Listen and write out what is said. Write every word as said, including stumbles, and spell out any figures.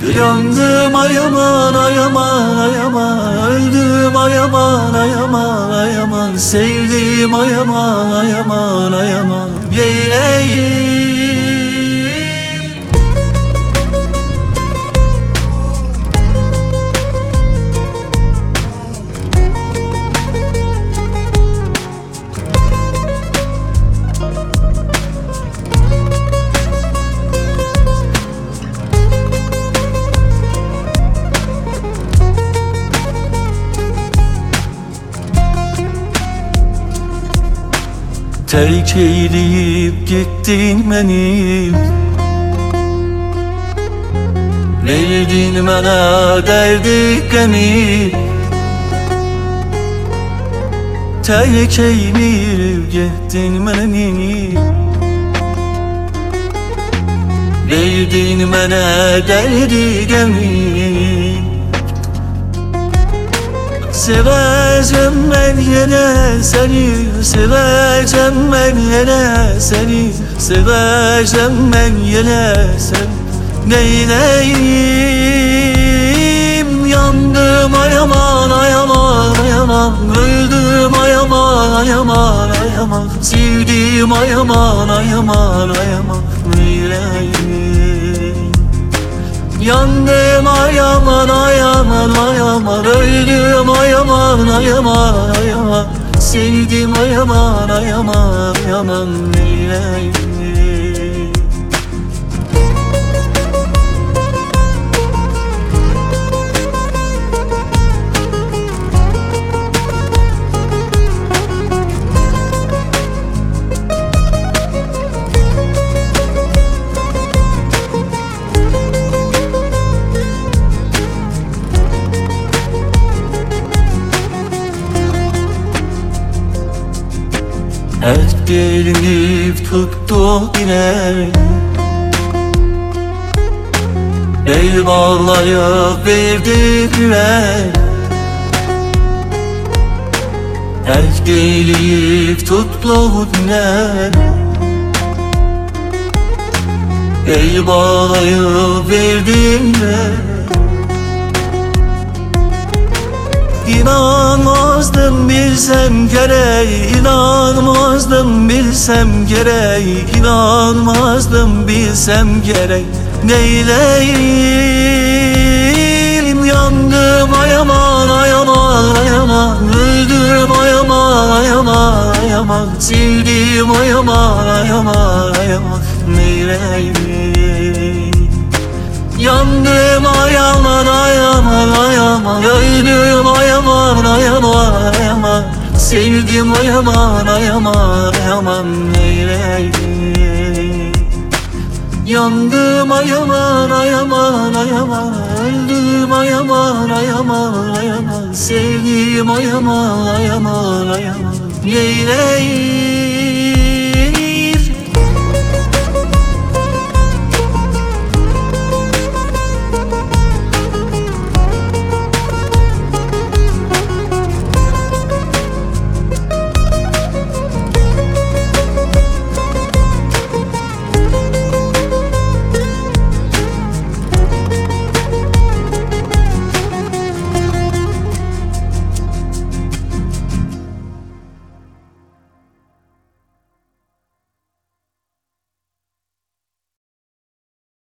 Yandım ay aman ay aman ay aman, öldüm ay aman ay aman ay aman, sevdim ay aman ay aman ay aman, yeğleyim. Terk eyleyip gittin beni, verdin bana derdi gemi. Terk eyleyip gittin beni, verdin bana derdi gemi. Seveceğim ben yine seni, seveceğim ben yine seni, seveceğim ben yine seni. Neyleyim? Yandım ay aman ay aman ay aman, öldüm ay aman ay aman ay aman, sevdim ay aman ay aman ay aman, neyleyim? Yandım ay aman ay aman ay aman, öldüm ay aman ay aman ay aman, sevdim ay aman ay aman ay aman, neyleyim? Hep gelinip tuttu yine, bel bağlayıp verdi güven. Hep gelip tuttu yine, bel bağlayıp verdi güven. İnanmazdım bilsem gerek, inanmazdım bilsem gerek, inanmazdım bilsem gerek, neyleyim? Yandım ay aman ay aman ay aman, öldüm ay aman ay aman ay aman, sevdim ay aman ay aman ay aman, neyleyim? Yandım ay aman ay aman ay aman, öldüm ay aman ay aman ay aman, sevdim ay aman ay aman ay aman, neyleyim? Yandım ay aman ay aman ay aman, öldüm ay aman ay aman ay aman, sevdim ay aman ay aman ay aman, neyleyim?